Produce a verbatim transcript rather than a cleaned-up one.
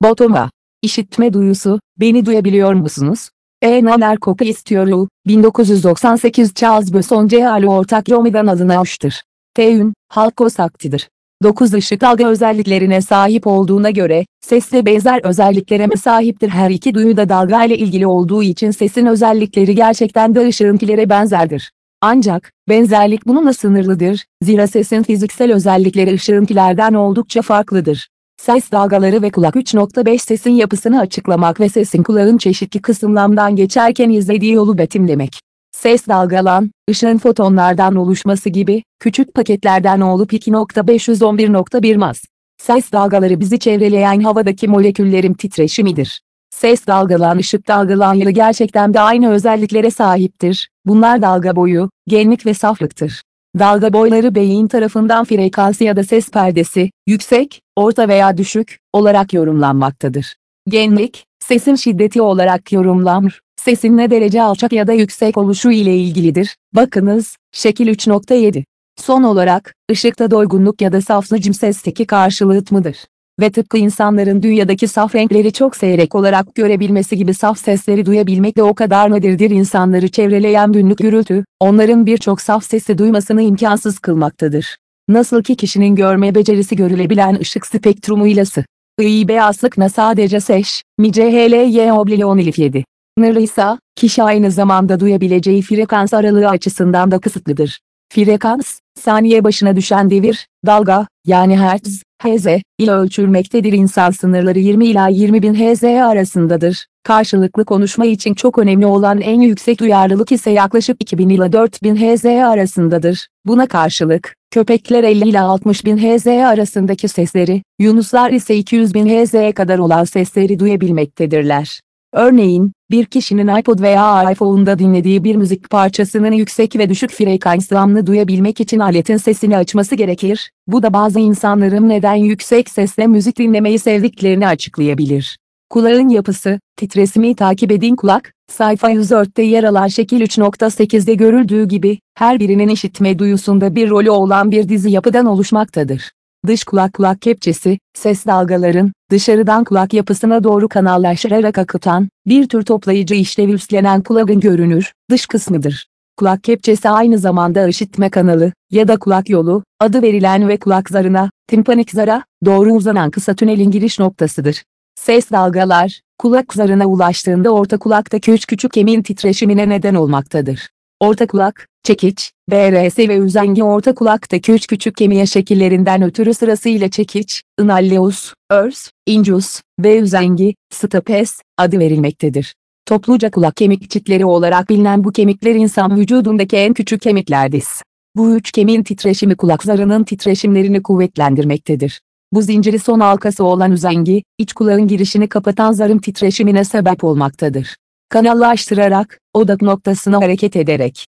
Botoma. İşitme duyusu, beni duyabiliyor musunuz? E neler koku istiyor? bin dokuz yüz doksan sekiz Charles Besson Ceali ortak Romi'den alınmıştır. T-ün, halk saktidir. dokuz ışık dalga özelliklerine sahip olduğuna göre, sesle benzer özelliklere mi sahiptir? Her iki duyu da dalga ile ilgili olduğu için sesin özellikleri gerçekten de ışığınkilere benzerdir. Ancak, benzerlik bununla sınırlıdır, zira sesin fiziksel özellikleri ışığınkilerden oldukça farklıdır. Ses dalgaları ve kulak üç nokta beş sesin yapısını açıklamak ve sesin kulağın çeşitli kısımlardan geçerken izlediği yolu betimlemek. Ses dalgalan, ışığın fotonlardan oluşması gibi, küçük paketlerden olup iki nokta beş yüz on bir nokta bir mas. Ses dalgaları bizi çevreleyen havadaki moleküllerin titreşimidir. Ses dalgalan ışık dalgalanları gerçekten de aynı özelliklere sahiptir. Bunlar dalga boyu, genlik ve saflıktır. Dalga boyları beyin tarafından frekans ya da ses perdesi, yüksek, orta veya düşük, olarak yorumlanmaktadır. Genlik, sesin şiddeti olarak yorumlanır. Sesin ne derece alçak ya da yüksek oluşu ile ilgilidir. Bakınız, şekil üç nokta yedi. Son olarak, ışıkta doygunluk ya da saflıcım sesteki karşılığı mıdır? Ve tıpkı insanların dünyadaki saf renkleri çok seyrek olarak görebilmesi gibi saf sesleri duyabilmek de o kadar nadirdir. İnsanları çevreleyen günlük gürültü, onların birçok saf sesi duymasını imkansız kılmaktadır. Nasıl ki kişinin görme becerisi görülebilen ışık spektrumuyla sı. I beyazlık na sadece seş, mi c h l y obliyon elif yedi. Nırlı ise, kişi aynı zamanda duyabileceği frekans aralığı açısından da kısıtlıdır. Frekans, saniye başına düşen devir, dalga, yani hertz, Hz, ile ölçülmektedir. İnsan sınırları yirmi ila yirmi bin Hz arasındadır. Karşılıklı konuşma için çok önemli olan en yüksek duyarlılık ise yaklaşık iki bin ila dört bin Hz arasındadır. Buna karşılık, köpekler elli ila altmış bin Hz arasındaki sesleri, yunuslar ise iki yüz bin Hz'ye kadar olan sesleri duyabilmektedirler. Örneğin, bir kişinin iPod veya iPhone'da dinlediği bir müzik parçasının yüksek ve düşük frekanslarını duyabilmek için aletin sesini açması gerekir. Bu da bazı insanların neden yüksek sesle müzik dinlemeyi sevdiklerini açıklayabilir. Kulağın yapısı, titresimi takip edin. Kulak, sayfa yüz dörtte yer alan şekil üç nokta sekizde görüldüğü gibi, her birinin işitme duyusunda bir rolü olan bir dizi yapıdan oluşmaktadır. Dış kulak kulak kepçesi, ses dalgaların, dışarıdan kulak yapısına doğru kanallaşarak akıtan, bir tür toplayıcı işlevi üstlenen kulağın görünür, dış kısmıdır. Kulak kepçesi aynı zamanda işitme kanalı, ya da kulak yolu, adı verilen ve kulak zarına, timpanik zara, doğru uzanan kısa tünelin giriş noktasıdır. Ses dalgalar, kulak zarına ulaştığında orta kulaktaki üç küçük kemiğin titreşimine neden olmaktadır. Orta kulak, çekiç, B R S ve üzengi orta kulaktaki üç küçük kemiğe şekillerinden ötürü sırasıyla çekiç, inhalleus, örs, incus ve üzengi, stapes, adı verilmektedir. Topluca kulak kemik çitleri olarak bilinen bu kemikler insan vücudundaki en küçük kemiklerdir. Bu üç kemiğin titreşimi kulak zarının titreşimlerini kuvvetlendirmektedir. Bu zinciri son halkası olan üzengi, iç kulağın girişini kapatan zarın titreşimine sebep olmaktadır. Kanallaştırarak, odak noktasına hareket ederek,